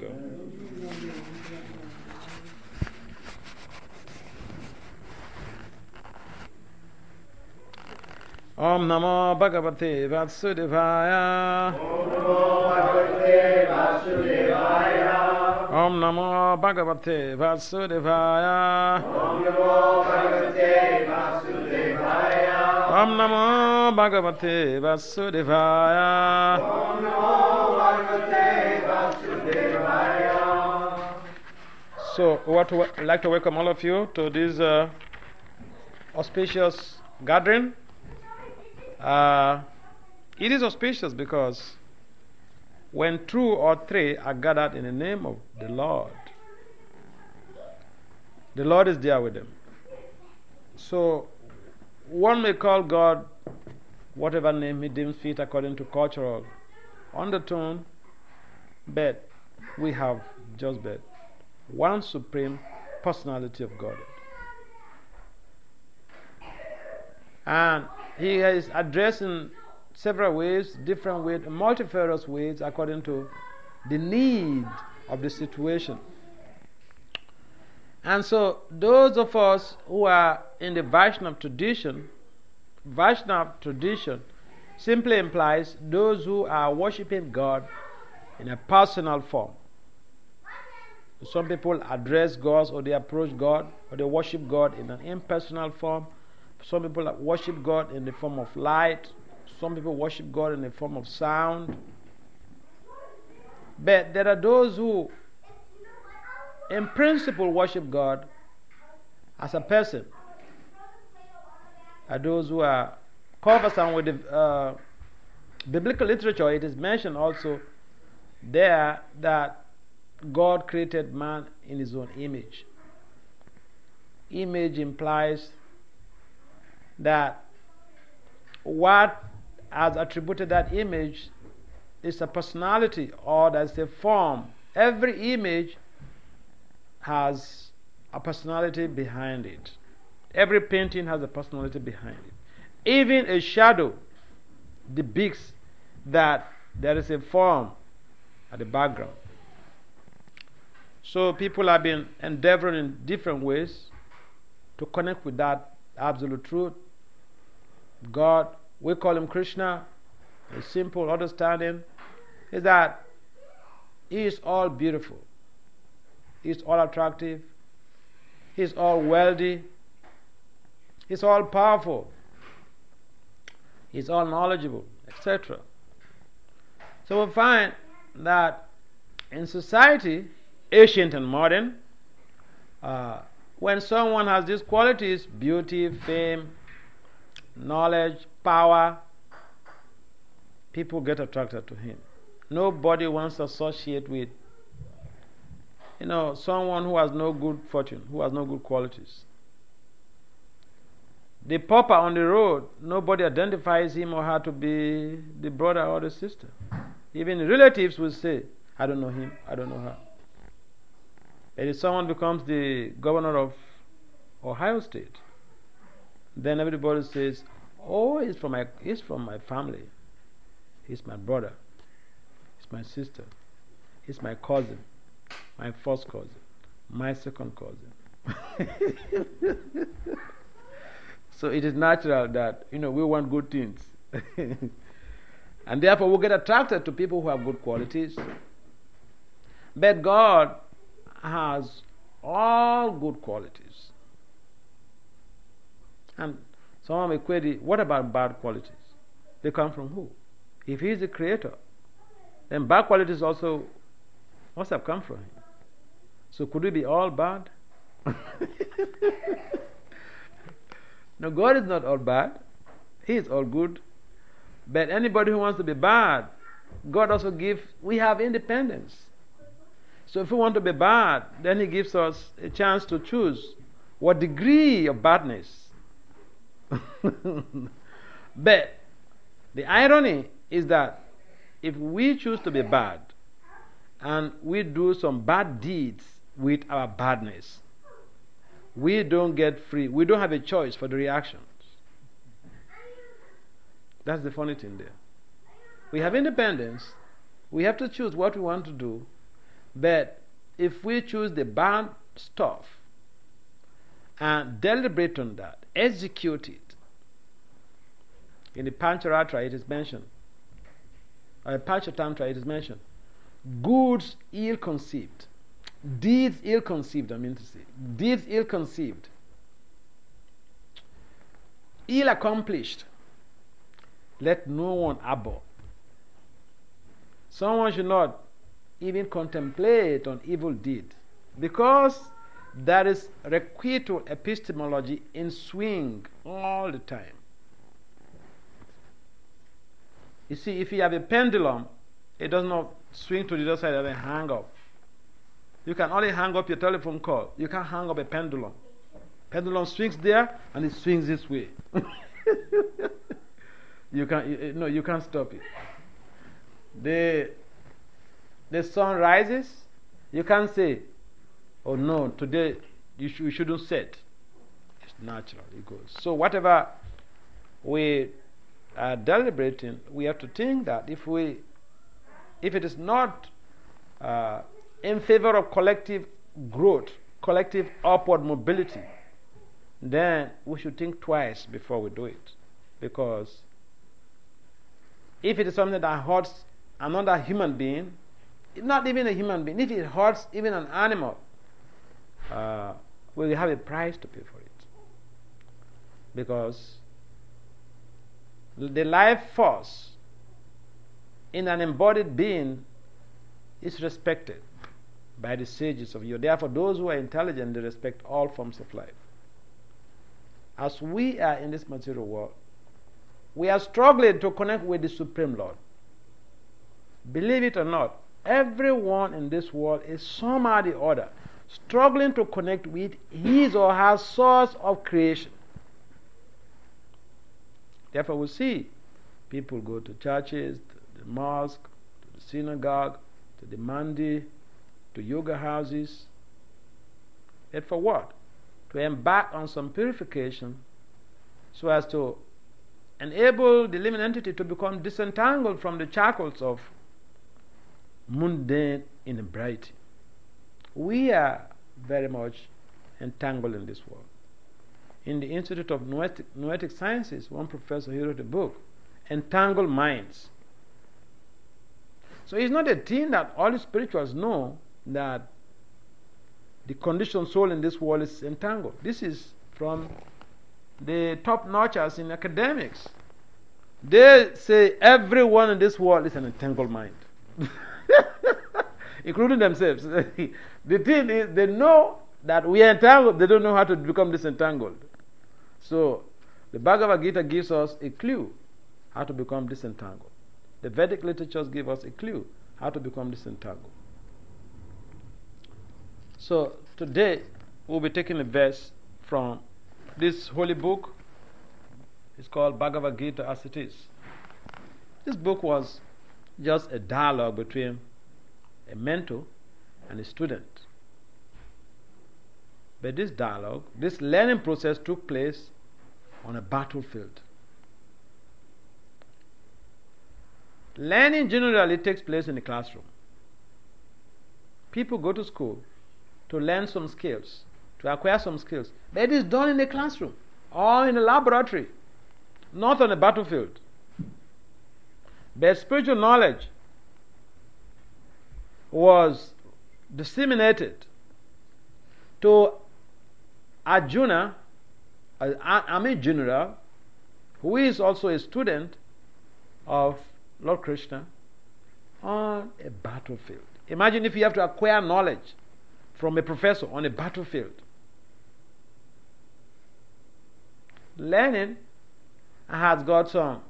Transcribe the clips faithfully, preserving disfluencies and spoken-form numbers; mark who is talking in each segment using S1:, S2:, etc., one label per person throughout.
S1: go. Om Namo Bhagavate Vasudevaya. Om Namo Bhagavate Vasudevaya. Om Namo Bhagavate Vasudevaya. Om Namo Bhagavate Vasudevaya. Om Namo Bhagavate Vasudevaya. So, I would like to welcome all of you to this uh, auspicious gathering. Uh, it is auspicious because when two or three are gathered in the name of the Lord, the Lord is there with them. So one may call God whatever name he deems fit according to cultural undertone, but we have just but one supreme personality of God. And he is addressing several ways, different ways, multifarious ways according to the need of the situation. And so those of us who are in the Vaishnava tradition, Vaishnava tradition simply implies those who are worshipping God in a personal form. Some people address God or they approach God or they worship God in an impersonal form. Some people worship God in the form of light. Some people worship God in the form of sound. But there are those who, in principle, worship God as a person. Are those who are conversant with the uh, biblical literature. It is mentioned also there that God created man in his own image. Image implies that what has attributed that image is a personality or that's a form. Every image has a personality behind it. Every painting has a personality behind it. Even a shadow depicts that there is a form at the background. So people have been endeavoring in different ways to connect with that absolute truth. God, we call him Krishna. A simple understanding is that he is all beautiful. He is all attractive. He is all wealthy. He is all powerful. He is all knowledgeable, et cetera. So we find that in society, ancient and modern, uh, when someone has these qualities, beauty, fame, knowledge, power, people get attracted to him. Nobody wants to associate with, you know, someone who has no good fortune, who has no good qualities. The pauper on the road, nobody identifies him or her to be the brother or the sister. Even relatives will say, I don't know him, I don't know her. And if someone becomes the governor of Ohio State, then everybody says, oh, he's from my, he's from my family. He's my brother. He's my sister. He's my cousin. My first cousin. My second cousin. So it is natural that, you know, we want good things. And therefore we get attracted to people who have good qualities. But God has all good qualities. And someone may query, what about bad qualities? They come from who? If he is the creator, then bad qualities also must have come from him. So could it be all bad? No, God is not all bad. He is all good. But anybody who wants to be bad, God also gives, we have independence. So if we want to be bad, then he gives us a chance to choose what degree of badness. But the irony is that if we choose to be bad and we do some bad deeds with our badness, we don't get free. We don't have a choice for the reactions. That's the funny thing there. We have independence. We have to choose what we want to do. But if we choose the bad stuff and deliberate on that, execute it. In the Pancharatra it is mentioned, or in Panchatantra it is mentioned, goods ill conceived, deeds ill conceived, I mean to say, deeds ill conceived, ill accomplished, let no one abhor. Someone should not even contemplate on evil deed, because there is requital epistemology in swing all the time. You see, if you have a pendulum, it does not swing to the other side and then hang up. You can only hang up your telephone call. You can't hang up a pendulum. Pendulum swings there and it swings this way. You can't, you, no, you can't stop it. The the sun rises. You can't say, "Oh no, today you, sh- you shouldn't set." It's natural. It goes. So whatever we are deliberating, we have to think that if we, if it is not uh, in favor of collective growth, collective upward mobility, then we should think twice before we do it. Because if it is something that hurts another human being, not even a human being, if it hurts even an animal, uh, we will have a price to pay for it. Because the life force in an embodied being is respected by the sages of you. Therefore, those who are intelligent, they respect all forms of life. As we are in this material world, we are struggling to connect with the Supreme Lord. Believe it or not, everyone in this world is somehow or the other struggling to connect with his or her source of creation. Therefore, we see people go to churches, to the mosque, to the synagogue, to the mandi, to yoga houses. Yet for what? To embark on some purification so as to enable the living entity to become disentangled from the shackles of mundane inebriety. We are very much entangled in this world. In the Institute of Noetic, Noetic Sciences, one professor, he wrote a book, Entangled Minds. So it's not a thing that all the spirituals know that the conditioned soul in this world is entangled. This is from the top-notchers in academics. They say everyone in this world is an entangled mind, including themselves. The thing is, they know that we are entangled, they don't know how to become disentangled. So, the Bhagavad Gita gives us a clue how to become disentangled. The Vedic literatures give us a clue how to become disentangled. So, today we'll be taking a verse from this holy book. It's called Bhagavad Gita as it is. This book was just a dialogue between a mentor and a student. But this dialogue, this learning process took place on a battlefield. Learning generally takes place in the classroom. People go to school to learn some skills, to acquire some skills. But it is done in the classroom or in the laboratory, not on a battlefield. But spiritual knowledge was disseminated to Arjuna, an army general, who is also a student of Lord Krishna, on a battlefield. Imagine if you have to acquire knowledge from a professor on a battlefield. Learning has got some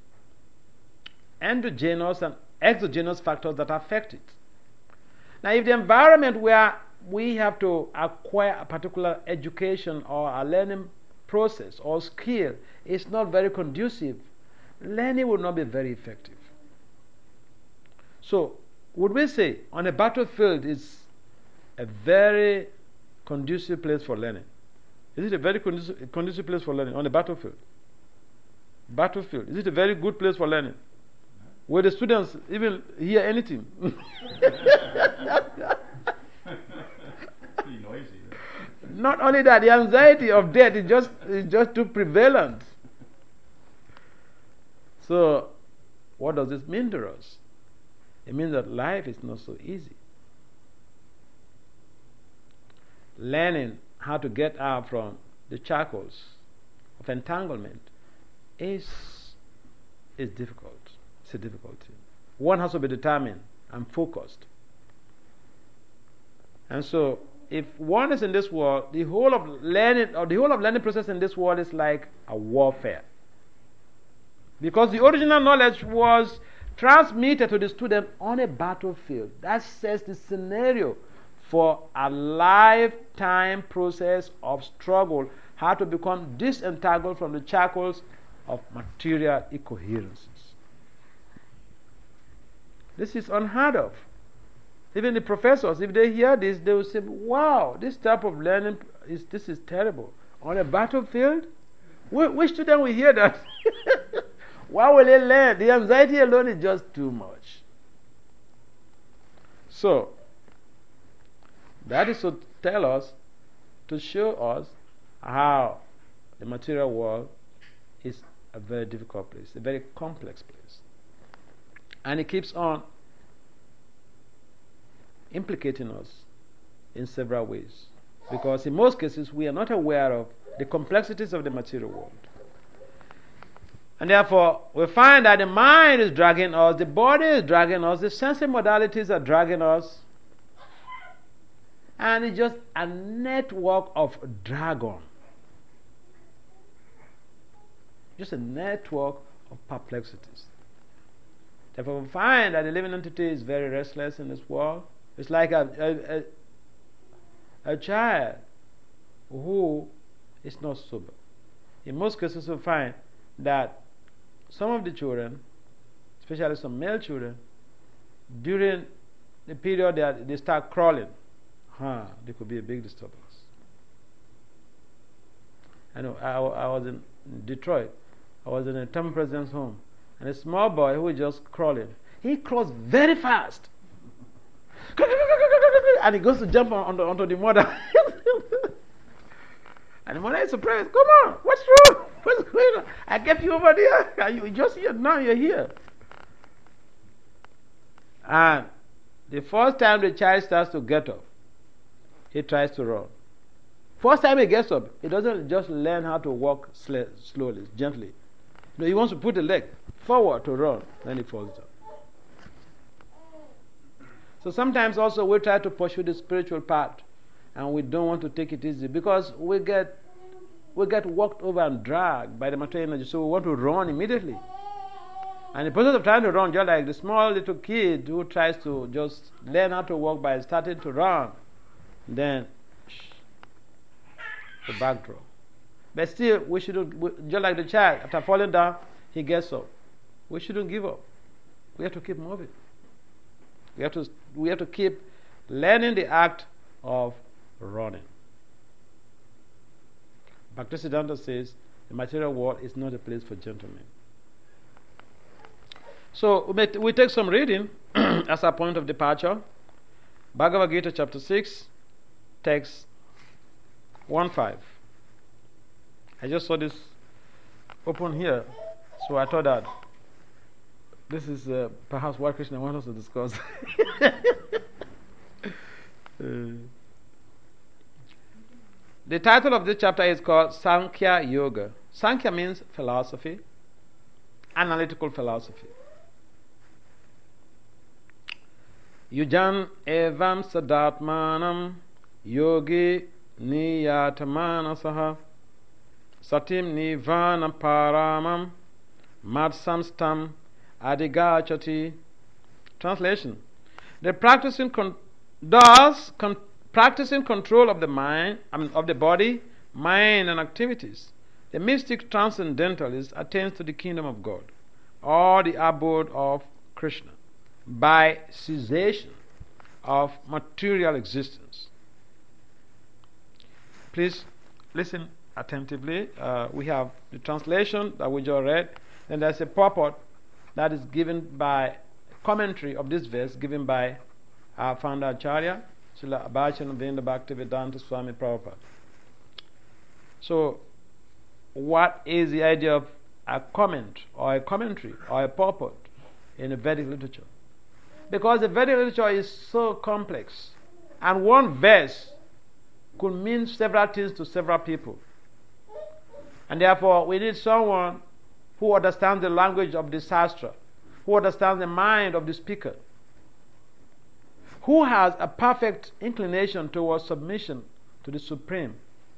S1: endogenous and exogenous factors that affect it. Now, if the environment where we have to acquire a particular education or a learning process or skill is not very conducive, learning will not be very effective. So, would we say on a battlefield is a very conducive place for learning? Is it a very conducive, conducive place for learning on a battlefield? Battlefield, is it a very good place for learning? Where the students even hear anything? not only that, the anxiety of death is just is just too prevalent. So, what does this mean to us? It means that life is not so easy. Learning how to get out from the shackles of entanglement is is difficult. It's a difficulty. One has to be determined and focused. And so, if one is in this world, the whole of learning or the whole of learning process in this world is like a warfare. Because the original knowledge was transmitted to the student on a battlefield. That sets the scenario for a lifetime process of struggle, how to become disentangled from the shackles of material incoherences. This is unheard of. Even the professors, if they hear this, they will say, wow, this type of learning, is this is terrible. On a battlefield? Which student will hear that? Why will they learn? The anxiety alone is just too much. So, that is to tell us, to show us how the material world is a very difficult place, a very complex place. And it keeps on implicating us in several ways. Because in most cases, we are not aware of the complexities of the material world. And therefore, we find that the mind is dragging us, the body is dragging us, the sensory modalities are dragging us. And it's just a network of dragon. Just a network of perplexities. Therefore, we find that the living entity is very restless in this world. It's like a, a, a, a child who is not sober. In most cases, we find that some of the children, especially some male children, during the period that they start crawling, huh, there could be a big disturbance. I know, I, I was in Detroit. I was in a Tamil president's home, and a small boy who was just crawling. He crawls very fast. And he goes to jump on, onto, onto the mother. And the mother is surprised. Come on, what's wrong? What's going on? I kept you over there. And you just here. Now you're here. And the first time the child starts to get up, he tries to run. First time he gets up, he doesn't just learn how to walk slowly, gently. No, he wants to put the leg forward to run. Then he falls down. So sometimes also we try to pursue the spiritual path, and we don't want to take it easy because we get we get walked over and dragged by the material energy. So we want to run immediately. And the process of trying to run, just like the small little kid who tries to just learn how to walk by starting to run, then shh, the backdrop. But still, we shouldn't, we, just like the child, after falling down, he gets up. We shouldn't give up. We have to keep moving. We have to, we have to keep learning the act of running. Bhaktisiddhanta says the material world is not a place for gentlemen. So we, may t- we take some reading as a point of departure. Bhagavad Gita chapter six, text one five. I just saw this open here, so I thought that this is uh, perhaps what Krishna wants us to discuss. uh, the title of this chapter is called Sankhya Yoga. Sankhya means philosophy, analytical philosophy. Yujan evam sadatmanam yogi niyatmanasaha satim nivana paramam madsamstam adigachati. Translation: the practicing con- does con- practicing control of the mind, I mean, of the body, mind, and activities. The mystic transcendentalist attains to the kingdom of God, or the abode of Krishna, by cessation of material existence. Please listen attentively. Uh, we have the translation that we just read. Then there's a purport that is given by commentary of this verse, given by our founder Acharya, Srila Abhachan Vinda Bhaktivedanta Swami Prabhupada. So, what is the idea of a comment or a commentary or a purport in a Vedic literature? Because the Vedic literature is so complex, and one verse could mean several things to several people. And therefore, we need someone who understands the language of the Shastra, who understands the mind of the speaker, who has a perfect inclination towards submission to the Supreme,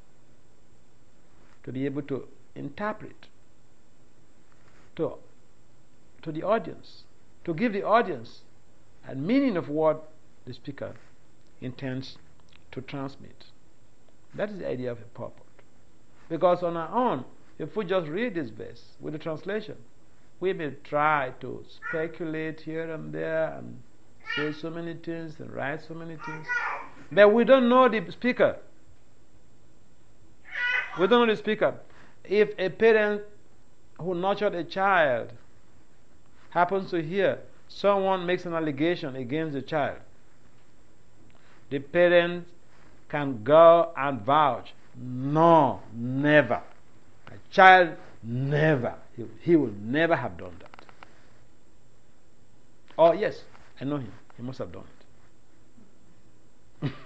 S1: to be able to interpret to, to the audience, to give the audience a meaning of what the speaker intends to transmit. That is the idea of a purport. Because on our own, if we just read this verse with the translation, we may try to speculate here and there and say so many things and write so many things. But we don't know the speaker. We don't know the speaker. If a parent who nurtured a child happens to hear someone makes an allegation against the child, the parent can go and vouch, no, never. A child never. He, he will never have done that. Oh, yes, I know him. He must have done it.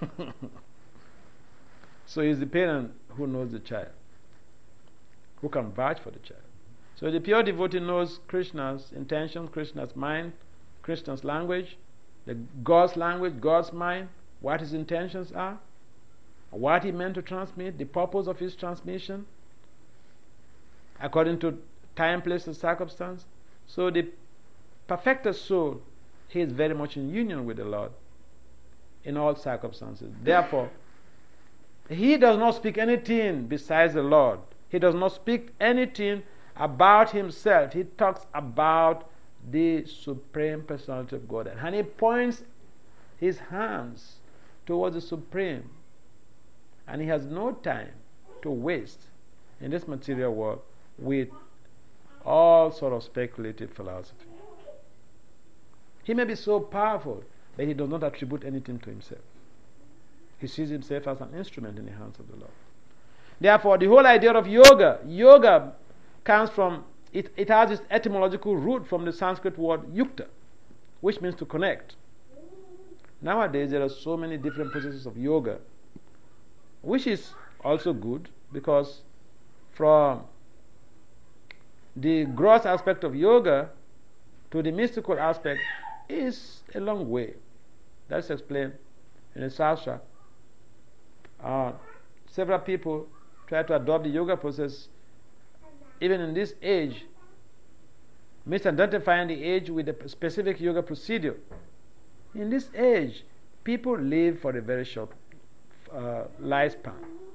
S1: So it's the parent who knows the child, who can vouch for the child. So the pure devotee knows Krishna's intention, Krishna's mind, Krishna's language, the God's language, God's mind, what his intentions are, what he meant to transmit, the purpose of his transmission, according to time, place, and circumstance. So the perfected soul, he is very much in union with the Lord in all circumstances. Therefore, he does not speak anything besides the Lord. He does not speak anything about himself. He talks about the Supreme Personality of Godhead. And he points his hands towards the Supreme. And he has no time to waste in this material world with all sort of speculative philosophy. He may be so powerful that he does not attribute anything to himself. He sees himself as an instrument in the hands of the Lord. Therefore, the whole idea of yoga, yoga comes from, it, it has its etymological root from the Sanskrit word yukta, which means to connect. Nowadays, there are so many different processes of yoga, which is also good, because from the gross aspect of yoga to the mystical aspect is a long way. That's explained in the Shastra. Uh, several people try to adopt the yoga process even in this age, misidentifying the age with a specific yoga procedure. In this age, people live for a very short uh, lifespan.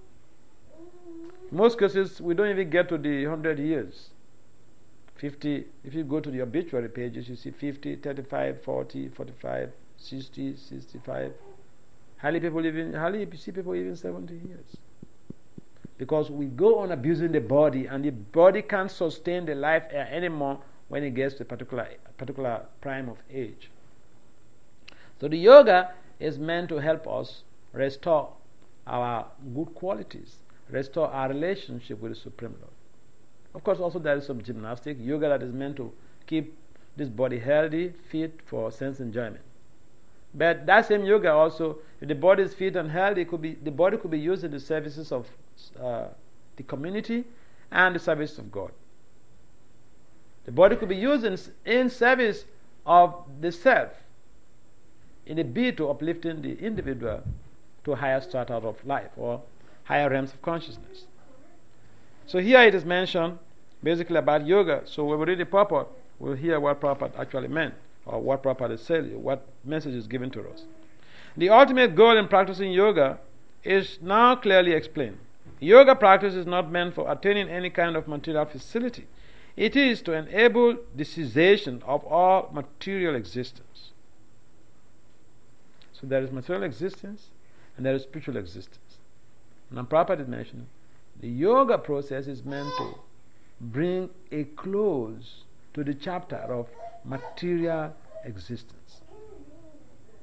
S1: In most cases, we don't even get to the one hundred years. fifty, if you go to the obituary pages, you see fifty, thirty-five, forty, forty-five, sixty, sixty-five. Hardly people even, hardly you see people even seventy years. Because we go on abusing the body, and the body can't sustain the life air anymore when it gets to a particular, particular prime of age. So the yoga is meant to help us restore our good qualities, restore our relationship with the Supreme Lord. Of course, also there is some gymnastic yoga that is meant to keep this body healthy, fit for sense enjoyment. But that same yoga also, if the body is fit and healthy, it could be, the body could be used in the services of uh, the community and the service of God. The body could be used in, in service of the self, in a bid to uplifting the individual to a higher strata of life or higher realms of consciousness. So here it is mentioned basically about yoga. So when we read the purport, we'll hear what purport actually meant, or what purport is said, what message is given to us. The ultimate goal in practicing yoga is now clearly explained. Yoga practice is not meant for attaining any kind of material facility. It is to enable the cessation of all material existence. So there is material existence and there is spiritual existence. Now Prabhupada is mentioning the yoga process is meant to bring a close to the chapter of material existence.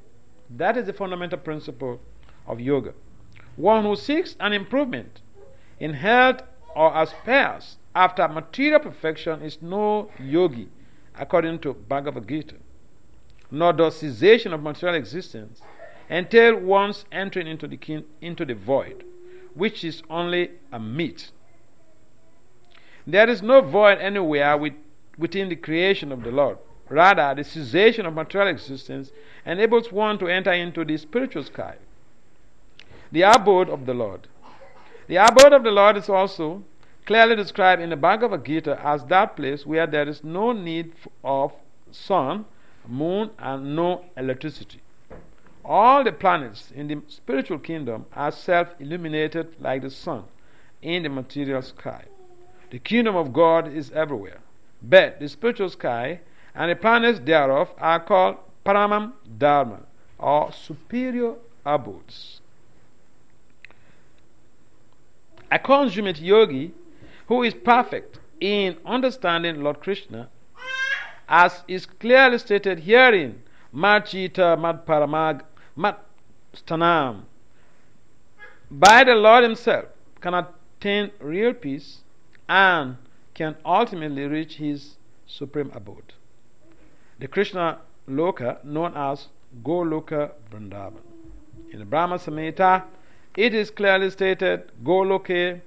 S1: That is the fundamental principle of yoga. One who seeks an improvement in health or aspires after material perfection is no yogi, according to Bhagavad Gita. Nor does cessation of material existence entail one's entering into the, kin- into the void, which is only a myth. There is no void anywhere with, within the creation of the Lord. Rather, the cessation of material existence enables one to enter into the spiritual sky, the abode of the Lord. The abode of the Lord is also clearly described in the Bhagavad Gita as that place where there is no need of sun, moon, and no electricity. All the planets in the spiritual kingdom are self-illuminated like the sun in the material sky. The kingdom of God is everywhere, but the spiritual sky and the planets thereof are called Paramam Dharma, or superior abodes. A consummate yogi who is perfect in understanding Lord Krishna, as is clearly stated herein, Marchita Madparamag Matstanam, by the Lord Himself, can attain real peace and can ultimately reach His supreme abode, the Krishna Loka known as Goloka Vrindavan. In the Brahma Samhita, it is clearly stated, Goloke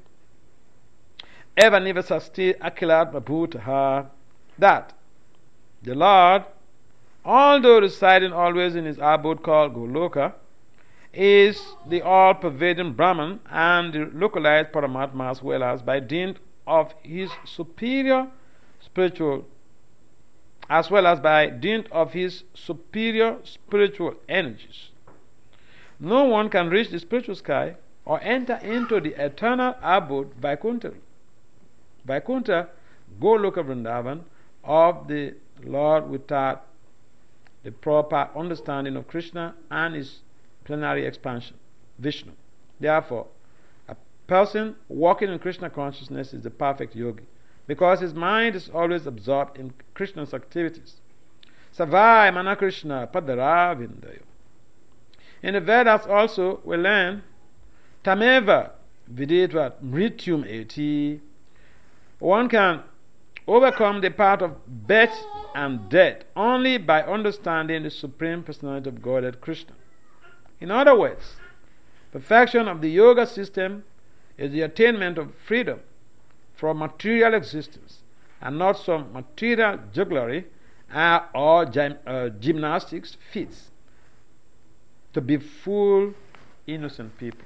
S1: Eva Nivasasti Akilat Babhutaha, that the Lord, although residing always in His abode called Goloka, is the all-pervading Brahman and the localized Paramatma, as well as by dint of His superior spiritual as well as by dint of his superior spiritual energies. No one can reach the spiritual sky or enter into the eternal abode Vaikuntha. Vaikuntha, Goloka Vrindavan, of the Lord without the proper understanding of Krishna and His plenary expansion, Vishnu. Therefore, a person walking in Krishna consciousness is the perfect yogi, because his mind is always absorbed in Krishna's activities. Savai Mana Krishna Padara Vindayo. In the Vedas also we learn Tameva Videtva Mrityum Eti. One can overcome the path of birth and death only by understanding the Supreme Personality of Godhead Krishna. In other words, perfection of the yoga system is the attainment of freedom from material existence and not some material jugglery uh, or gym, uh, gymnastics feats to be full innocent people.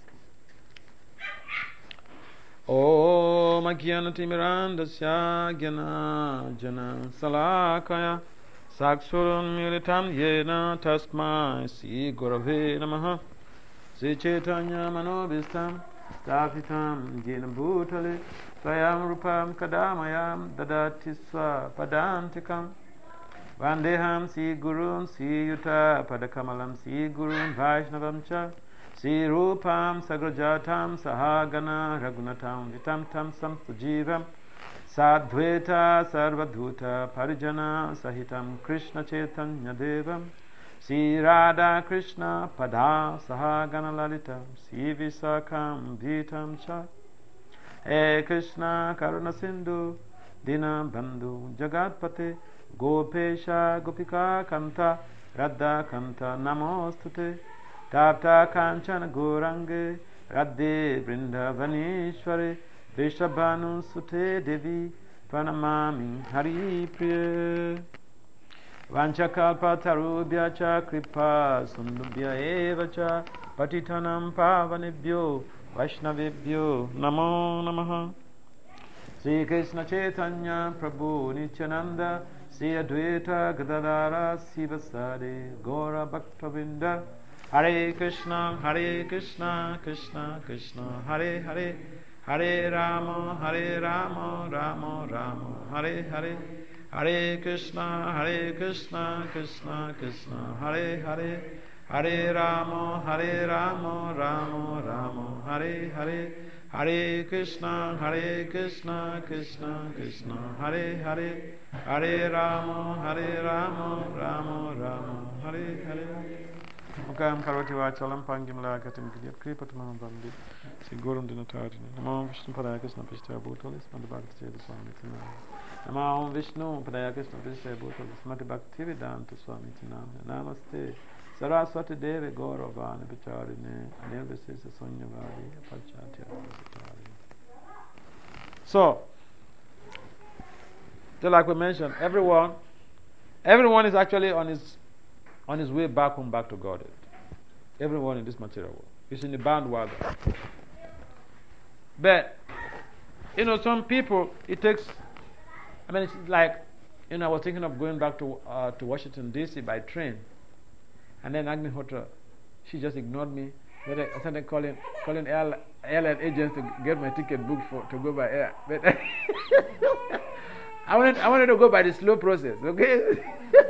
S1: Om Agyanatimirandasya Gyana Jana Salakaya Saksuram Militam Yena Tasmai Si Gurave Namaha Sri Chaitanya Manobhistam Stapitam Jena Bhutale Swayam Rupam Kadamayam Dadati Swa Padantikam Vandeham Si Gurun Si Yuta Padakamalam Si Gurun Vaishnavam Cha Si Rupam Sagrajatam Sahagana Ragunatam Vitam Tam Sampujivam Sadveta Sarvadhuta Parijana Sahitam Krishna Chaitanya Devam Si Radha Krishna Pada Sahagana Lalitam Si Visakam Vitam Cha E Krishna Karuna Sindhu Dina Bandhu Jagatpate Gopesha Gopika Kanta Radha Kanta Namostute Tapta Kanchana Gorange Radhe Vrindavaneshware Vishabhanu Sute Devi Pranamami Hari Priya Vanchakalpa Tarubhya Cha Kripa Sundubhya Eva Cha Patitanam Pavanebhyo Vaishnavebhyo Namo Namaha Sri Krishna Chaitanya Prabhu Nityananda Sri Advaita Gadadara Sivasade Gaura Bhaktavinda Hare Krishna, Hare Krishna, Krishna Krishna, Hare Hare, Hare Rama, Hare Rama, Rama Rama, Hare Hare, Hare Krishna, Hare Krishna, Krishna Krishna, Hare Hare, Hare Rama, Hare Rama, Rama Rama, Hare Hare, Hare Krishna, Hare Krishna, Krishna Krishna, Hare Hare, Hare Rama, Hare Rama, Rama Rama, Hare Hare. Mukam karoti vachalam pangim la katim gidiyat kripatamam bandi. Sigurum dinatari. Namo Vishnu Padayakis Napishta Bhutalis Madhbhakti Swami Tinam. Namo Vishnu Padayakis Napishta Bhutalis Madhbhakti Swami Tinam. Namaste. Saraswati Devi Gauravani Vicharini Anirvisisa Sunyavadi Pachati Adhasatari. So, just like we mentioned, everyone everyone is actually on his on his way back home, back to God. Everyone in this material world is in the bandwagon. But you know, some people it takes. I mean, it's like you know, I was thinking of going back to uh, to Washington D C by train, and then Agni Hotra, she just ignored me. Then I started calling calling air, airline agents to get my ticket booked for to go by air. But I wanted I wanted to go by the slow process. Okay.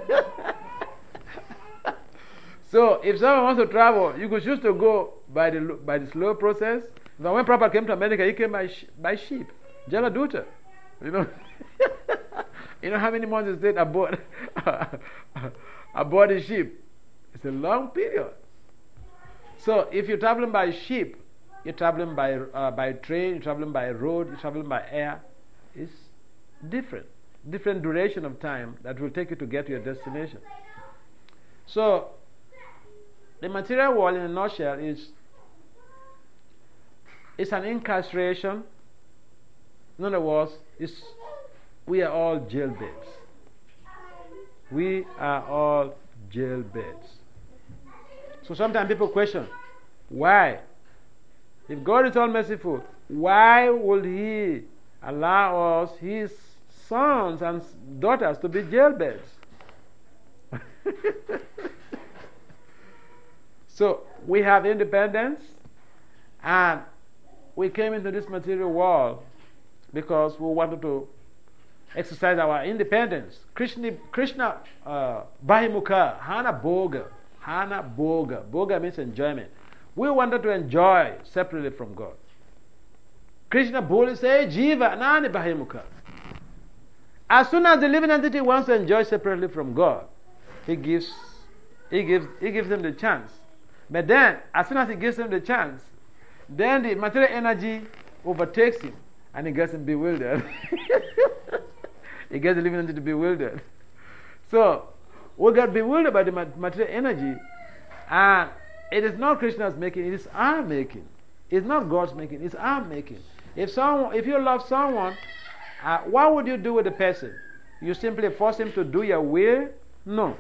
S1: So if someone wants to travel, you could choose to go by the by the slow process. But when Prabhupada came to America, he came by sh by ship, Jaladuta. You know, you know how many months he stayed aboard aboard the ship? It's a long period. So if you're traveling by ship, you're traveling by uh, by train, you're traveling by road, you're traveling by air. It's different, different duration of time that will take you to get to your destination. So the material world, in a nutshell, is it's an incarceration. In other words, it's, we are all jailbirds. We are all jailbirds. So sometimes people question, why? If God is all merciful, why would He allow us, His sons and daughters, to be jailbirds? So we have independence, and we came into this material world because we wanted to exercise our independence. Krishna, Krishna uh, Bahimukha, Hana Boga, Hana Boga. Boga means enjoyment. We wanted to enjoy separately from God. Krishna Boli say, Jiva, Nani Bahimukha. As soon as the living entity wants to enjoy separately from God, he gives, he gives, he gives them the chance. But then, as soon as he gives him the chance, then the material energy overtakes him, and he gets him bewildered. He gets the living entity bewildered. So, we get bewildered by the material energy, and it is not Krishna's making, it is our making. It's not God's making, it's our making. If someone, if you love someone, uh, what would you do with the person? You simply force him to do your will? No.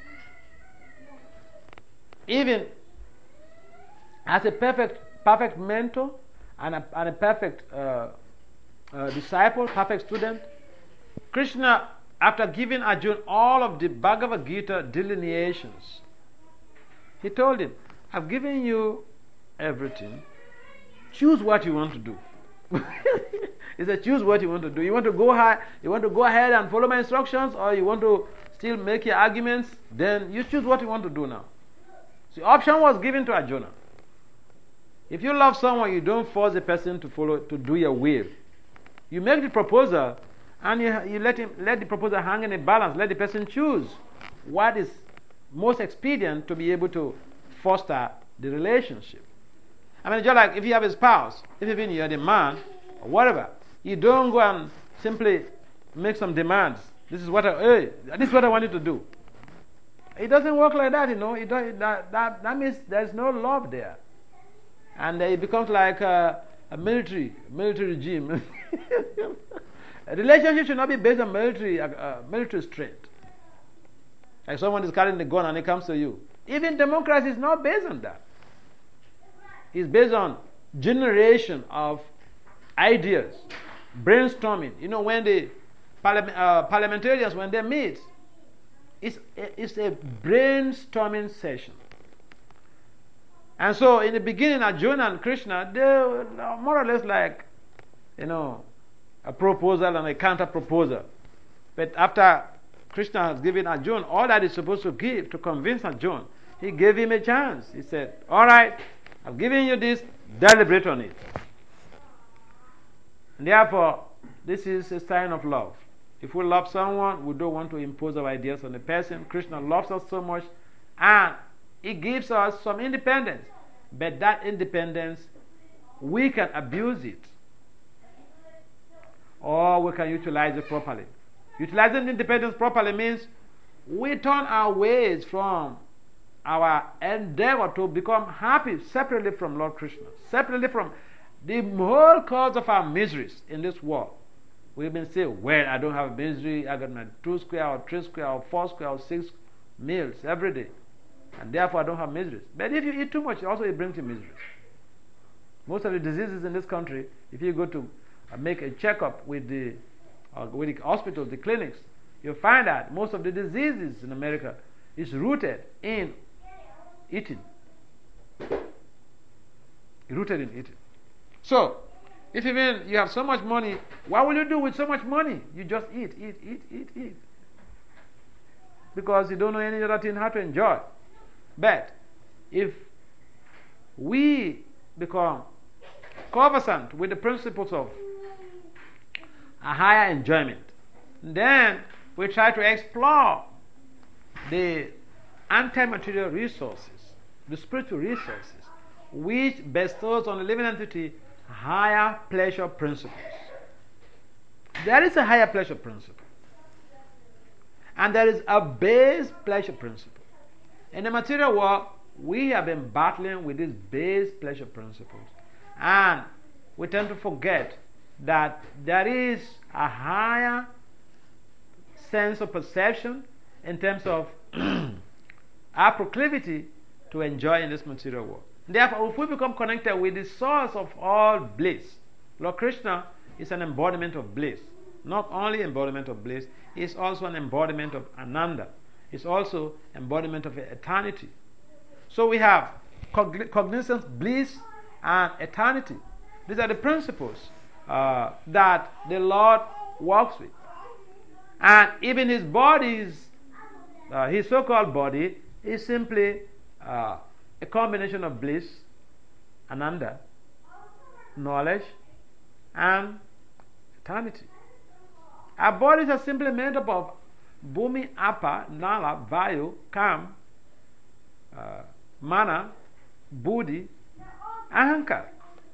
S1: Even as a perfect, perfect mentor and a, and a perfect uh, uh, disciple, perfect student, Krishna, after giving Arjuna all of the Bhagavad Gita delineations, he told him, I've given you everything. Choose what you want to do. He said, choose what you want to do. You want to go high, you want to go ahead and follow my instructions, or you want to still make your arguments? Then you choose what you want to do now. So the option was given to Arjuna. If you love someone, you don't force the person to follow, to do your will. You make the proposal, and you, you let him let the proposal hang in a balance. Let the person choose what is most expedient to be able to foster the relationship. I mean, just like if you have a spouse, if even you're the man or whatever, you don't go and simply make some demands. This is what I, hey, this is what I want you to do. It doesn't work like that, you know. It don't, that, that, that means there's no love there. And it becomes like a, a military military regime. A relationship should not be based on military uh, uh, military strength. Like someone is carrying the gun and he comes to you. Even democracy is not based on that. It's based on generation of ideas, brainstorming. You know, when the parliament, uh, parliamentarians, when they meet, it's, it's a brainstorming session. And so, in the beginning, Arjuna and Krishna, they were more or less like, you know, a proposal and a counter proposal. But after Krishna has given Arjuna all that he's supposed to give to convince Arjuna, he gave him a chance. He said, all right, I've given you this, deliberate on it. And therefore, this is a sign of love. If we love someone, we don't want to impose our ideas on the person. Krishna loves us so much, and it gives us some independence. But that independence, we can abuse it, or we can utilize it properly. Utilizing independence properly means we turn our ways from our endeavor to become happy separately from Lord Krishna, separately from the whole cause of our miseries in this world. We've been saying, well, I don't have misery, I got my two square or three square or four square or six meals every day, and therefore I don't have miseries. But if you eat too much, also it brings you miseries. Most of the diseases in this country, if you go to uh, make a checkup with the, uh, with the hospitals, the clinics, you'll find that most of the diseases in America is rooted in eating. Rooted in eating. So, if even you have so much money, what will you do with so much money? You just eat, eat, eat, eat, eat. Because you don't know any other thing how to enjoy. But if we become conversant with the principles of a higher enjoyment, then we try to explore the anti-material resources, the spiritual resources, which bestows on the living entity higher pleasure principles. There is a higher pleasure principle, and there is a base pleasure principle. In the material world, we have been battling with these base pleasure principles, and we tend to forget that there is a higher sense of perception in terms of our proclivity to enjoy in this material world. Therefore, if we become connected with the source of all bliss, Lord Krishna is an embodiment of bliss. Not only embodiment of bliss, he is also an embodiment of Ananda. He is also embodiment of eternity. So we have cognizance, bliss, and eternity. These are the principles uh, that the Lord works with. And even his bodies, uh, his so-called body, is simply uh, a combination of bliss, Ananda, knowledge, and eternity. Our bodies are simply made up of Bhumi, Apa, Nala, Vayu, Kam, uh, Mana, Buddhi, Ahankar.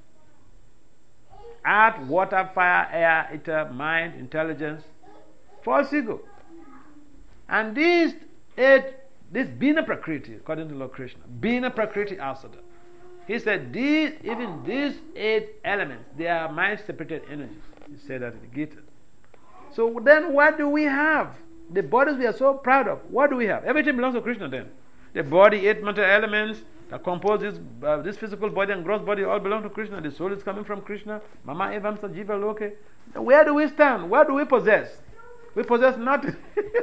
S1: Earth, water, fire, air, ether, mind, intelligence, false ego. And these eight, this Bina Prakriti, according to Lord Krishna, Bina Prakriti Asada. He said, these, even these eight elements, they are mind-separated energies. He said that in the Gita. So then what do we have? The bodies we are so proud of, what do we have? Everything belongs to Krishna then. The body, eight material elements that compose this, uh, this physical body and gross body all belong to Krishna. The soul is coming from Krishna. Mama evam sajiva loke. Where do we stand? What do we possess? We possess nothing.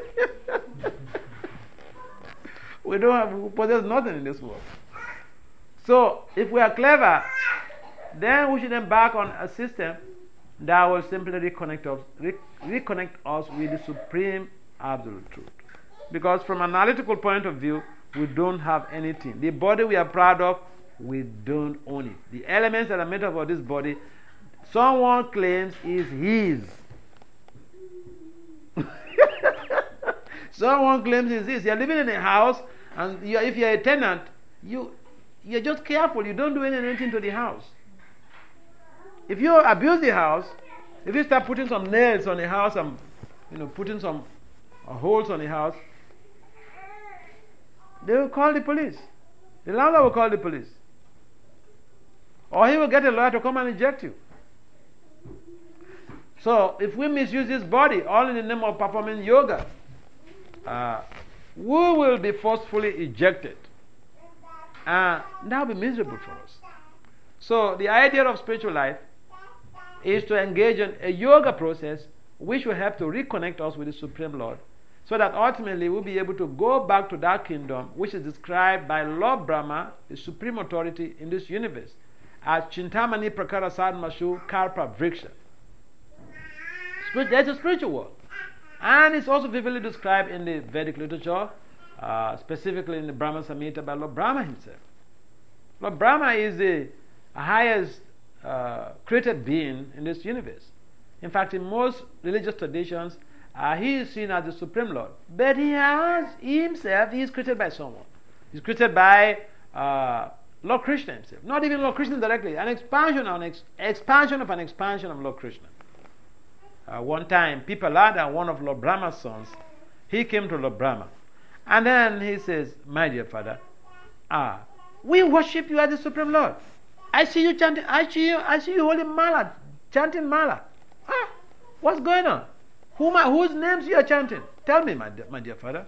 S1: we don't have, we possess nothing in this world. So, if we are clever, then we should embark on a system that will simply reconnect us, re reconnect us with the supreme absolute truth. Because from an analytical point of view, we don't have anything. The body we are proud of, we don't own it. The elements that are made up of this body, someone claims is his. Someone claims is his. You're living in a house, and you're, if you're a tenant, you, you're just careful. You don't do anything to the house. If you abuse the house, if you start putting some nails on the house and you know putting some uh, holes on the house, they will call the police. The landlord will call the police. Or he will get a lawyer to come and eject you. So, if we misuse this body all in the name of performing yoga, uh, we will be forcefully ejected. And that will be miserable for us. So, the idea of spiritual life is to engage in a yoga process which will help to reconnect us with the Supreme Lord, so that ultimately we'll be able to go back to that kingdom which is described by Lord Brahma, the supreme authority in this universe, as Chintamani Prakara Sadmashu Karpa Vriksha. There's a spiritual world. And it's also vividly described in the Vedic literature, uh, specifically in the Brahma Samhita by Lord Brahma himself. Lord Brahma is the highest uh, created being in this universe. In fact, in most religious traditions, uh, he is seen as the Supreme Lord. But he has, he himself, he is created by someone. It's created by uh, Lord Krishna himself. Not even Lord Krishna directly. An expansion of an ex expansion of an expansion of Lord Krishna. Uh, one time, Pipalada, one of Lord Brahma's sons, he came to Lord Brahma. And then he says, my dear father, ah, we worship you as the Supreme Lord. I see you chanting, I see you, I see you holding mala, chanting mala. Ah, what's going on? Who, whose names you are chanting? Tell me, my dear, my dear father.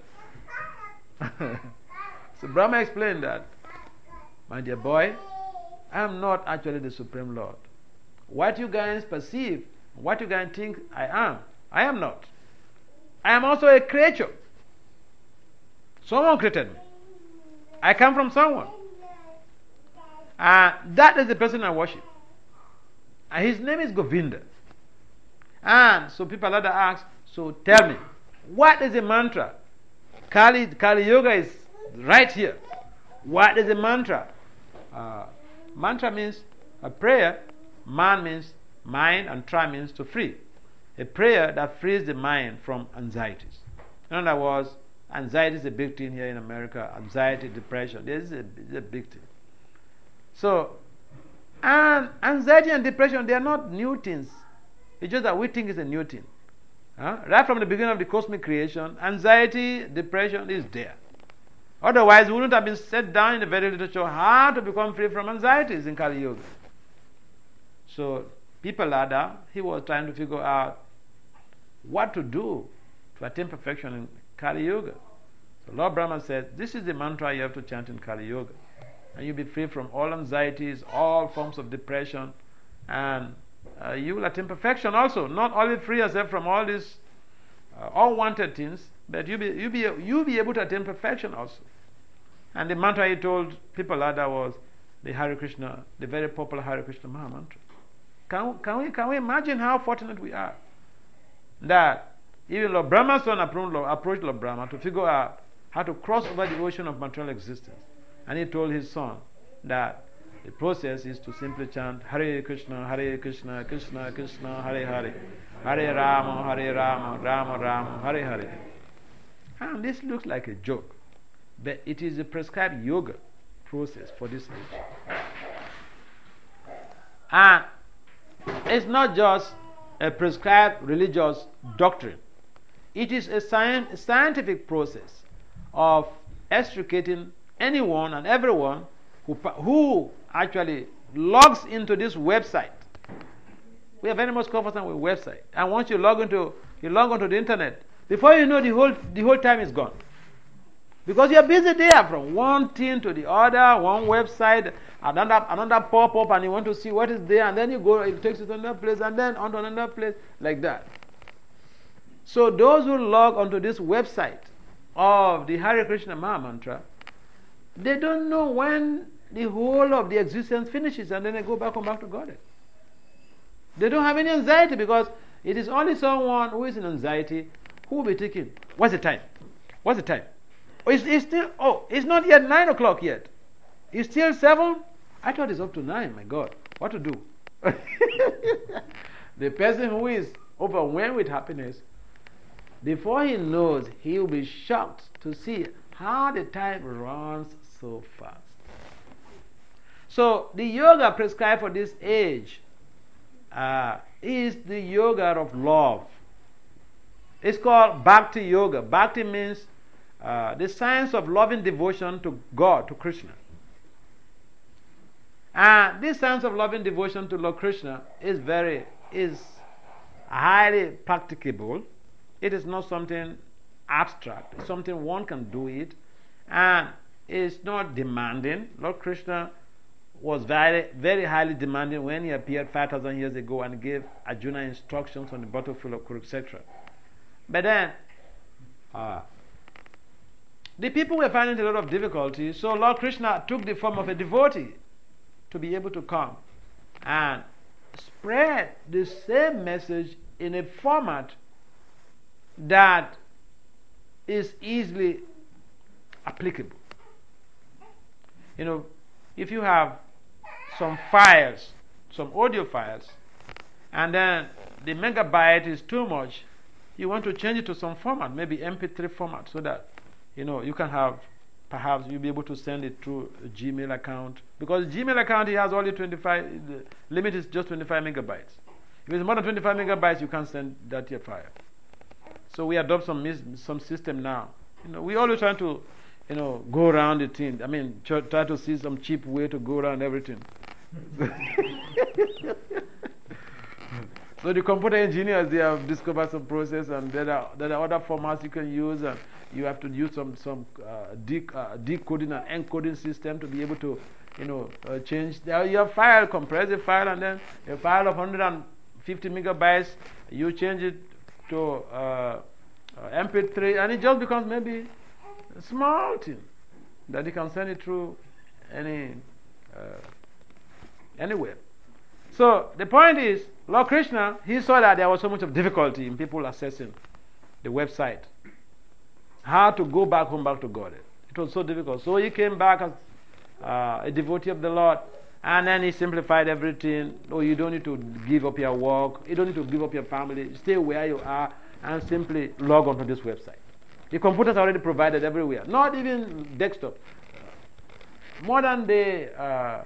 S1: So Brahma explained that, my dear boy, I am not actually the Supreme Lord. What you guys perceive, what you guys think I am, I am not. I am also a creature. Someone created me. I come from someone. Uh, that is the person I worship. And his name is Govinda. And so people later ask, so tell me, what is a mantra? Kali, Kali Yoga is right here. What is a mantra? Uh, mantra means a prayer. Man means mind, and tra means to free. A prayer that frees the mind from anxieties. In other words, anxiety is a big thing here in America. Anxiety, depression, this is a, this is a big thing. So, and anxiety and depression, they are not new things. It's just that we think it's a new thing. Huh? Right from the beginning of the cosmic creation, anxiety, depression is there. Otherwise, we wouldn't have been set down in the Vedic literature how to become free from anxieties in Kali Yuga. So, Pipalada, he was trying to figure out what to do to attain perfection in Kali Yuga. So Lord Brahma said, this is the mantra you have to chant in Kali Yuga. And you'll be free from all anxieties, all forms of depression, and uh, you will attain perfection also. Not only free yourself from all these uh, unwanted things, but you'll be, you'll, be, you'll be able to attain perfection also. And the mantra he told Pipalada was the Hare Krishna, the very popular Hare Krishna Maha Mantra. Can, can, we, can we imagine how fortunate we are that even Lord Brahma's son approached Lord Brahma to figure out how to cross over the ocean of material existence. And he told his son that the process is to simply chant Hare Krishna, Hare Krishna, Krishna Krishna, Hare Hare, Hare Rama, Hare Rama, Rama Rama, Hare Hare. And this looks like a joke, but it is a prescribed yoga process for this age. And it's not just a prescribed religious doctrine. It is a science, scientific process of extricating anyone and everyone who, who actually logs into this website. We are very much comfortable with website. And once you log into you log onto the internet, before you know, the whole the whole time is gone. Because you're busy there from one thing to the other, one website, another another pop-up, and you want to see what is there, and then you go, it takes you to another place, and then onto another place, like that. So those who log onto this website of the Hare Krishna Maha Mantra, they don't know when the whole of the existence finishes, and then they go back and back to God. They don't have any anxiety, because it is only someone who is in anxiety who will be thinking, what's the time? What's the time? Oh, it's, it's still, oh, it's not yet nine o'clock yet. It's still seven? I thought it's up to nine, my God. What to do? The person who is overwhelmed with happiness, before he knows, he will be shocked to see how the time runs so fast. So, the yoga prescribed for this age uh, is the yoga of love. It's called Bhakti Yoga. Bhakti means uh, the science of loving devotion to God, to Krishna. And this science of loving devotion to Lord Krishna is very, is highly practicable. It is not something abstract. It's something one can do it, and it's not demanding. Lord Krishna was very, very highly demanding when he appeared five thousand years ago and gave Arjuna instructions on the battlefield of Kurukshetra. But then, uh, the people were finding a lot of difficulty, so Lord Krishna took the form of a devotee to be able to come and spread the same message in a format that is easily applicable. You know, if you have some files, some audio files, and then the megabyte is too much, you want to change it to some format, maybe M P three format, so that you know you can have perhaps you'll be able to send it through a Gmail account. Because Gmail account, it has only twenty-five, the limit is just twenty-five megabytes. If it's more than twenty-five megabytes, you can't send that to your file. So we adopt some some system now. You know, we always trying to, you know, go around the thing. I mean, try, try to see some cheap way to go around everything. So the computer engineers, they have discovered some process, and there are there are other formats you can use, and you have to use some some uh, de uh, decoding and encoding system to be able to, you know, uh, change the, your file, compress the file, and then a file of one hundred fifty megabytes, you change it to uh, uh, M P three, and it just becomes maybe a small thing that you can send it through any uh, anywhere. So the point is, Lord Krishna, he saw that there was so much of difficulty in people accessing the website. How to go back home, back to God. It was so difficult. So he came back as uh, a devotee of the Lord, and then he simplified everything. Oh, you don't need to give up your work. You don't need to give up your family. Stay where you are and simply log onto this website. The computers are already provided everywhere. Not even desktop. More than the uh,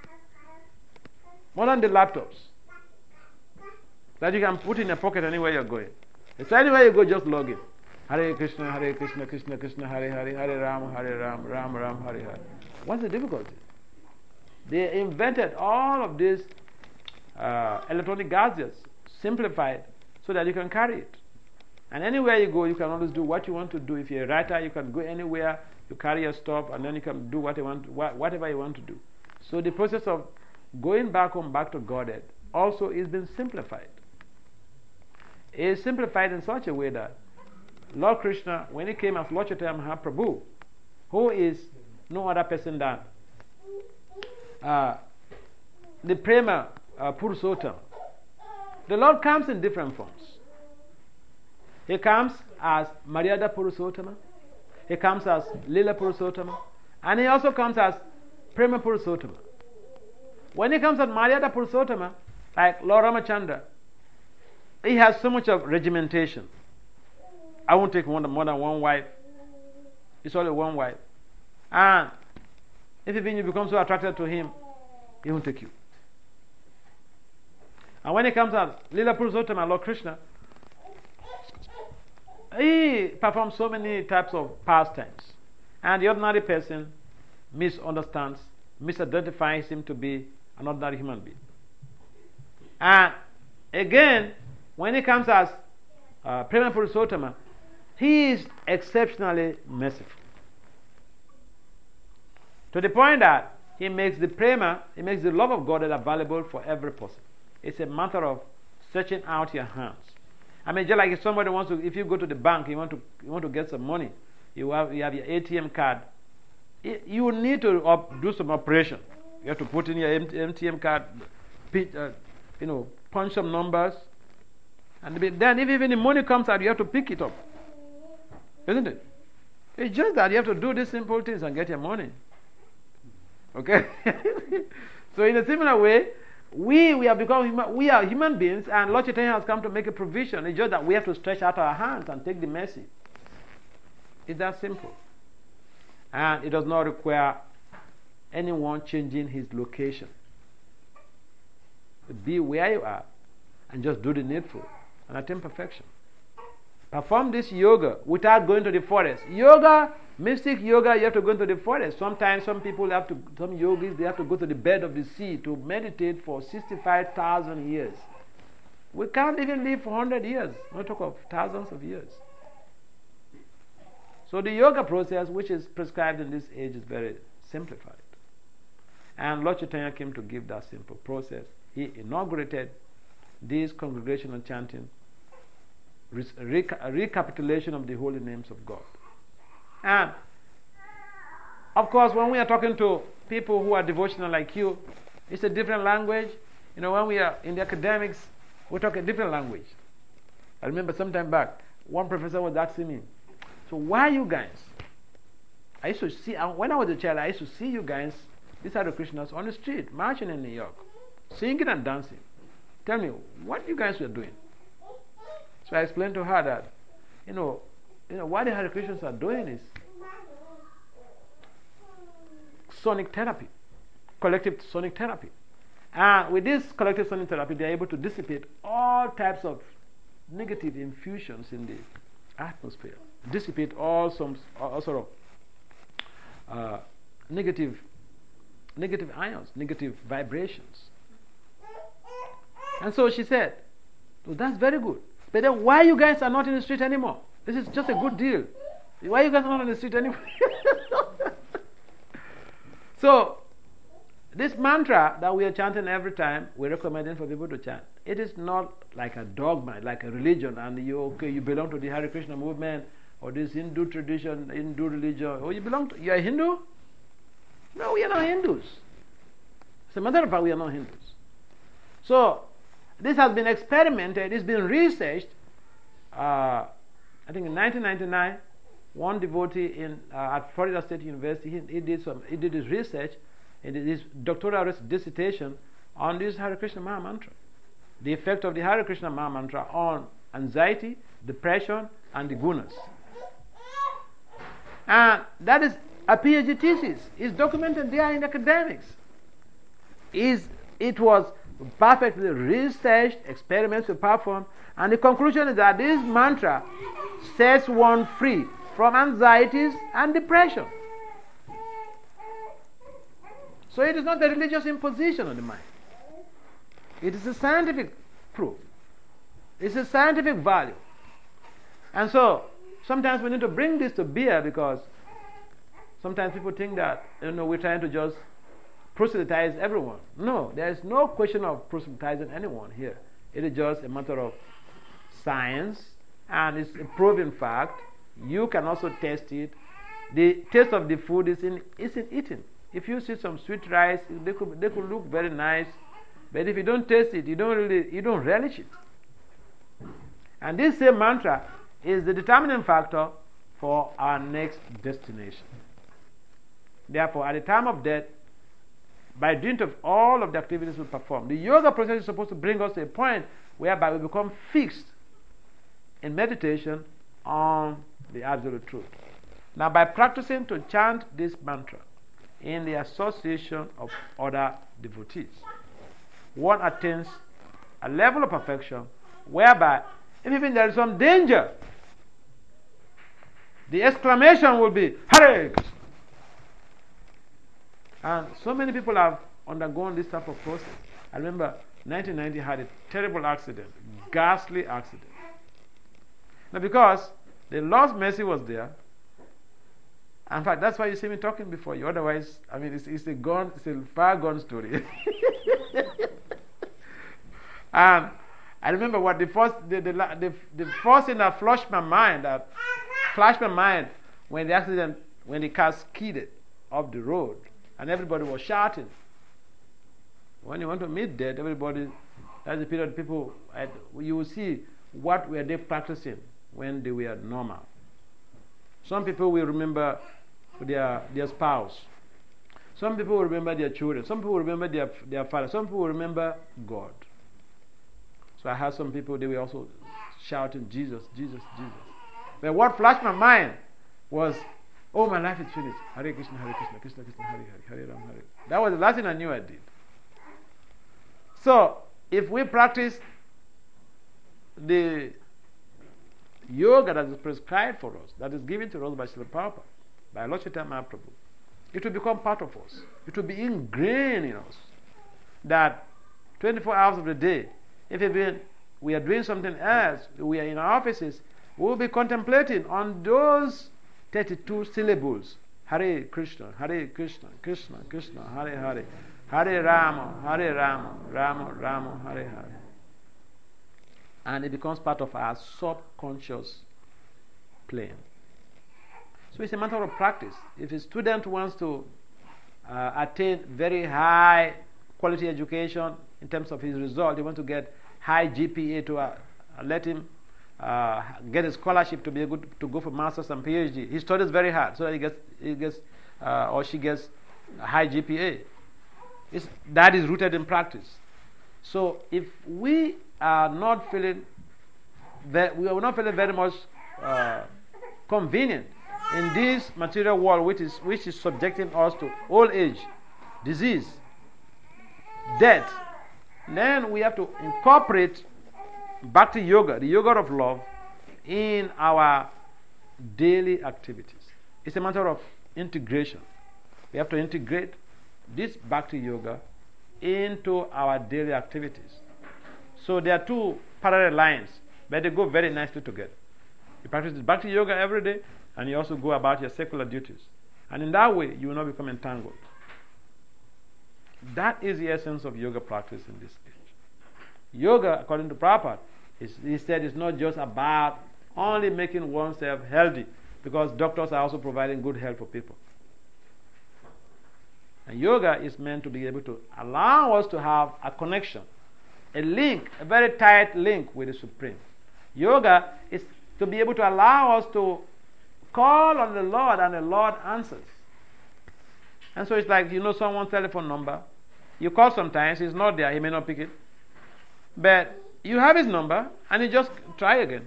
S1: more than the laptops that you can put in your pocket anywhere you're going. So anywhere you go, just log in. Hare Krishna, Hare Krishna, Krishna Krishna, Hare Hare, Hare Ram, Hare Ram, Ram Ram, Hare Hare. What's the difficulty? They invented all of these uh, electronic gadgets, simplified, so that you can carry it. And anywhere you go, you can always do what you want to do. If you're a writer, you can go anywhere, you carry your stuff, and then you can do what you want, whatever you want to do. So the process of going back home, back to Godhead, also is being simplified. It is simplified in such a way that Lord Krishna, when he came as Lord Chaitanya Mahaprabhu, who is no other person than uh, the Prema uh, Purushottam, the Lord comes in different forms. He comes as Maryada Purushottama, he comes as Lila Purushottama, and he also comes as Prema Purushottama. When he comes as Maryada Purushottama, like Lord Ramachandra, he has so much of regimentation. I won't take more than, more than one wife. It's only one wife. And if even you become so attracted to him, he won't take you. And when he comes as Lila Purushottama, Lord Krishna, he performs so many types of pastimes. And the ordinary person misunderstands, misidentifies him to be an ordinary human being. And again, when he comes as uh, Prema Purushottama, he is exceptionally merciful. To the point that he makes the prema, he makes the love of God available for every person. It's a matter of stretching out your hands. I mean, just like if somebody wants to, if you go to the bank, you want to, you want to get some money, you have, you have your A T M card, you need to op, do some operation. You have to put in your A T M card, uh, you know, punch some numbers, and then if even the money comes out, you have to pick it up. Isn't it? It's just that you have to do these simple things and get your money. Okay? So in a similar way, we we have become human, we are human beings, and Lord Chaitanya has come to make a provision. It's just that we have to stretch out our hands and take the mercy. It's that simple. And it does not require anyone changing his location. Be where you are and just do the needful and attain perfection. Perform this yoga without going to the forest. Yoga, mystic yoga, you have to go into the forest. Sometimes some people have to, some yogis, they have to go to the bed of the sea to meditate for sixty-five thousand years. We can't even live for one hundred years, not talk of thousands of years. So the yoga process, which is prescribed in this age, is very simplified. And Lord Chaitanya came to give that simple process. He inaugurated this congregational chanting, Reca recapitulation of the holy names of God. And of course, when we are talking to people who are devotional like you, it's a different language. You know, when we are in the academics, we talk a different language. I remember some time back, one professor was asking me, so why you guys? I used to see, when I was a child, I used to see you guys, these are the Krishnas, on the street, marching in New York, singing and dancing. Tell me, what you guys were doing? So I explained to her that, you know, you know what the Hare Krishnas are doing is, sonic therapy, collective sonic therapy. And with this collective sonic therapy, they are able to dissipate all types of negative infusions in the atmosphere, dissipate all some all sort of uh, negative negative ions, negative vibrations. And so she said, "Oh, that's very good. But then why you guys are not in the street anymore? This is just a good deal. Why you guys are not in the street anymore?" So this mantra that we are chanting every time, we're recommending for people to chant. It is not like a dogma, like a religion, and you okay, you belong to the Hare Krishna movement or this Hindu tradition, Hindu religion. Oh, you belong to, you are Hindu? No, we are not Hindus. As a matter of fact, we are not Hindus. So this has been experimented, it's been researched. Uh, I think in nineteen ninety-nine, one devotee in uh, at Florida State University, he, he did some, he did his research, he did his doctoral dissertation on this Hare Krishna Maha Mantra, the effect of the Hare Krishna Maha Mantra on anxiety, depression, and the gunas. And that is a PhD thesis. It's documented there in academics. Is it was perfectly researched, experiments were performed, and the conclusion is that this mantra sets one free from anxieties and depression. So it is not a religious imposition on the mind. It is a scientific proof. It's a scientific value. And so sometimes we need to bring this to bear, because sometimes people think that, you know, we're trying to just proselytize everyone. No, there is no question of proselytizing anyone here. It is just a matter of science, and it's a proven fact. You can also test it. The taste of the food is in is in eating. If you see some sweet rice, they could they could look very nice, but if you don't taste it, you don't really you don't relish it. And this same mantra is the determining factor for our next destination. Therefore, at the time of death, by dint of all of the activities we perform, the yoga process is supposed to bring us to a point whereby we become fixed in meditation on the absolute truth. Now, by practicing to chant this mantra in the association of other devotees, one attains a level of perfection whereby, if even there is some danger, the exclamation will be Hare Krishna. And so many people have undergone this type of process. I remember nineteen ninety had a terrible accident, ghastly accident. Now, because the Lord's mercy was there, in fact, that's why you see me talking before you. Otherwise, I mean, it's, it's a gone, it's a far gone story. And I remember what the first, the, the, the, the first thing that flashed my mind, that flashed my mind when the accident, when the car skidded off the road, and everybody was shouting. When you want to meet death, everybody, that's the period people, you will see what were they practicing when they were normal. Some people will remember their, their spouse. Some people will remember their children. Some people will remember their, their father. Some people will remember God. So I had some people, they were also shouting, Jesus, Jesus, Jesus. But what flashed my mind was, oh, my life is finished. Hare Krishna, Hare Krishna, Krishna Krishna, Hare Hare, Hare Ram, Hare. That was the last thing I knew I did. So, if we practice the yoga that is prescribed for us, that is given to us by Srila Prabhupada, by Lord Chaitanya Mahaprabhu, it will become part of us. It will be ingrained in us that twenty-four hours of the day, if even we are doing something else, we are in our offices, we will be contemplating on those thirty-two syllables. Hare Krishna, Hare Krishna, Krishna Krishna, Hare Hare, Hare Rama, Hare Rama, Rama Rama, Hare Hare. And it becomes part of our subconscious plane. So it's a matter of practice. If a student wants to uh, attain very high quality education in terms of his result, he wants to get high G P A to uh, let him uh, get a scholarship to be able to go for masters and PhD. He studies very hard so that he gets, he gets uh, or she gets a high G P A. It's, that is rooted in practice. So if we are not feeling that we are not feeling very much uh, convenient in this material world which is which is subjecting us to old age, disease, death, then we have to incorporate Bhakti Yoga, the yoga of love, in our daily activities. It's a matter of integration. We have to integrate this Bhakti Yoga into our daily activities. So there are two parallel lines, but they go very nicely together. You practice Bhakti Yoga every day, and you also go about your secular duties. And in that way, you will not become entangled. That is the essence of yoga practice in this age. Yoga, according to Prabhupada, is, he said it's not just about only making oneself healthy, because doctors are also providing good health for people. And yoga is meant to be able to allow us to have a connection, a link, a very tight link with the Supreme. Yoga is to be able to allow us to call on the Lord and the Lord answers. And so it's like, you know, someone's telephone number. You call sometimes, he's not there, he may not pick it. But you have his number, and you just try again.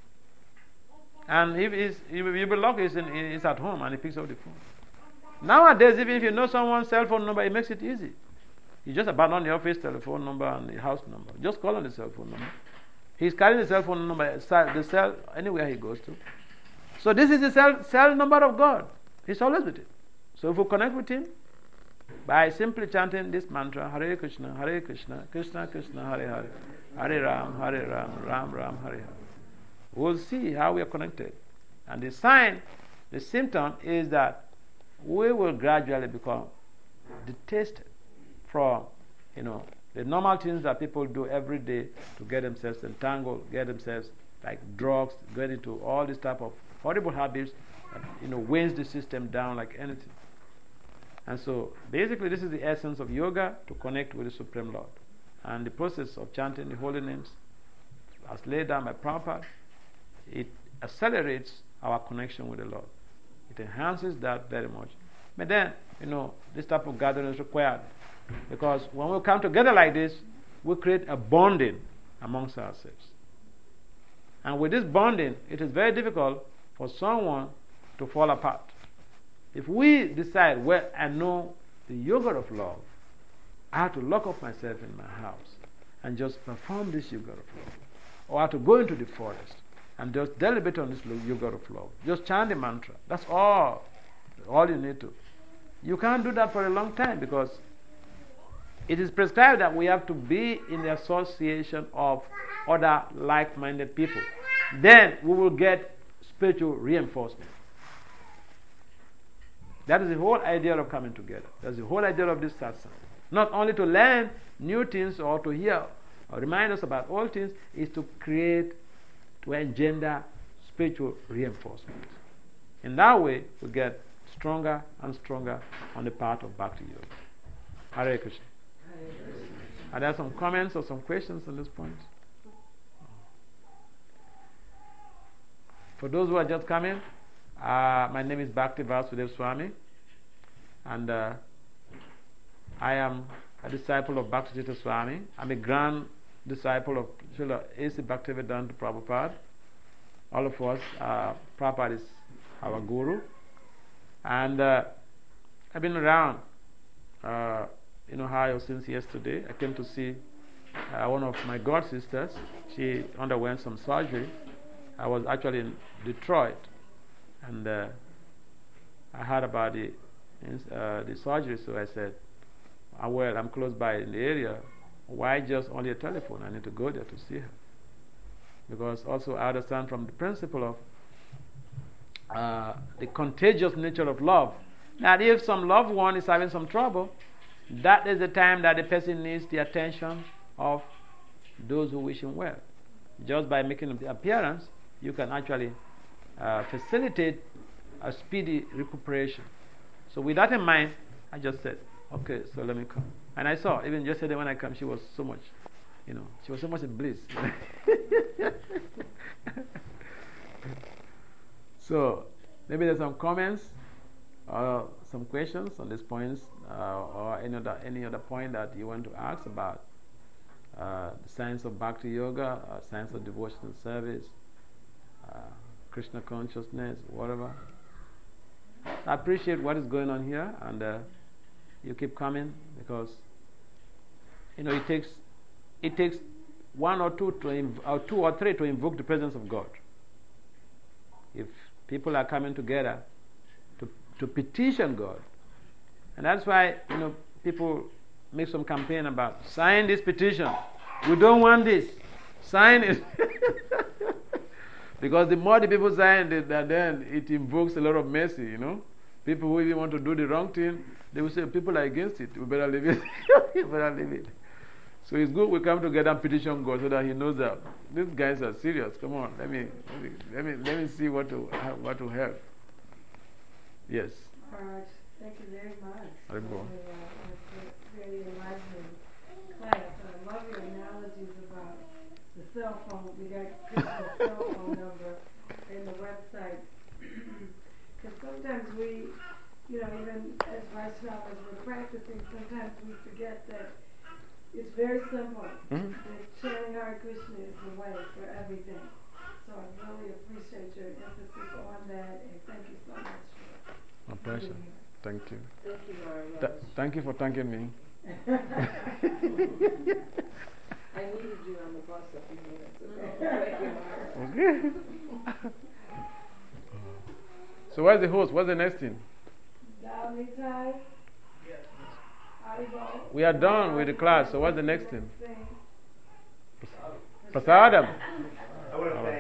S1: And if he's, you'll be lucky, he's, in, he's at home and he picks up the phone. Nowadays, even if you know someone's cell phone number, it makes it easy. You just abandon the office telephone number and the house number. Just call on the cell phone number. He's carrying the cell phone number, the cell, anywhere he goes to. So this is the cell, cell number of God. He's always with it. So if we connect with him by simply chanting this mantra, Hare Krishna, Hare Krishna, Krishna Krishna, Hare Hare, Hare Ram, Hare Ram, Ram Ram, Hare Hare, we'll see how we are connected. And the sign, the symptom is that we will gradually become detached from, you know, the normal things that people do every day to get themselves entangled, get themselves like drugs, get into all this type of horrible habits that, you know, weighs the system down like anything. And so basically this is the essence of yoga, to connect with the Supreme Lord. And the process of chanting the holy names, as laid down by Prabhupada, it accelerates our connection with the Lord. It enhances that very much. But then, you know, this type of gathering is required, because when we come together like this, we create a bonding amongst ourselves. And with this bonding, it is very difficult for someone to fall apart. If we decide, well, I know the yoga of love, I have to lock up myself in my house and just perform this yoga of love. Or I have to go into the forest and just deliberate on this yoga of love. Just chant the mantra. That's all. All you need to. You can't do that for a long time, because it is prescribed that we have to be in the association of other like-minded people. Then we will get spiritual reinforcement. That is the whole idea of coming together. That's the whole idea of this satsang. Not only to learn new things or to hear or remind us about old things, is to create, to engender spiritual reinforcement. In that way, we get stronger and stronger on the path of Bhakti Yoga. Hare Krishna. Are there some comments or some questions on this point? For those who are just coming, uh, my name is Bhakti Vasudev Swami, and uh, I am a disciple of Bhaktivedanta Swami. I'm a grand disciple of Srila A C Bhaktivedanta Prabhupada. All of us, uh, Prabhupada is our guru. And uh, I've been around uh, in Ohio since yesterday. I came to see uh, one of my god sisters. She underwent some surgery. I was actually in Detroit, and uh, I heard about the uh, the surgery, so I said, oh, well, I'm close by in the area. Why just only a telephone? I need to go there to see her. Because also I understand from the principle of uh, the contagious nature of love, that if some loved one is having some trouble, that is the time that the person needs the attention of those who wish him well. Just by making the appearance, you can actually uh, facilitate a speedy recuperation. So with that in mind, I just said, okay, so let me come. And I saw, even yesterday when I came, she was so much, you know, she was so much in bliss. So maybe there's some comments or some questions on these points, uh, or any other any other point that you want to ask about uh, the science of Bhakti Yoga, uh, science of devotional service, uh, Krishna consciousness, whatever. I appreciate what is going on here, and uh, you keep coming because you know it takes it takes one or two to inv- or two or three to invoke the presence of God. If people are coming together to to petition God, and that's why you know people make some campaign about sign this petition. We don't want this. Sign it. Because the more the people sign it, then it invokes a lot of mercy, you know. People who even want to do the wrong thing, they will say, people are against it. We better leave it. We better leave it. So it's good we come together and petition God so that He knows that these guys are serious. Come on, let me let me let me see what to what to help. Yes.
S2: All right. Thank you very much.
S1: Very
S2: well. uh, a very enlightening class. I love your analogies about the cell phone. We got Christian's cell phone number in the website. Because sometimes we, you know, even as Vaishnavas, we're practicing, sometimes we forget that it's very simple. Mm-hmm. That chanting Hare Krishna is the way for everything. So I really appreciate your emphasis on that, and thank you so much for
S1: my pleasure. Thank you.
S3: Thank you, Maharaj.
S1: Th- thank you for thanking me.
S3: I needed you on the bus a few minutes ago. Thank you, Maharaj.
S1: Okay. So where's the host? What's the next thing? We are done with the class, so what's the next thing? Prasadam.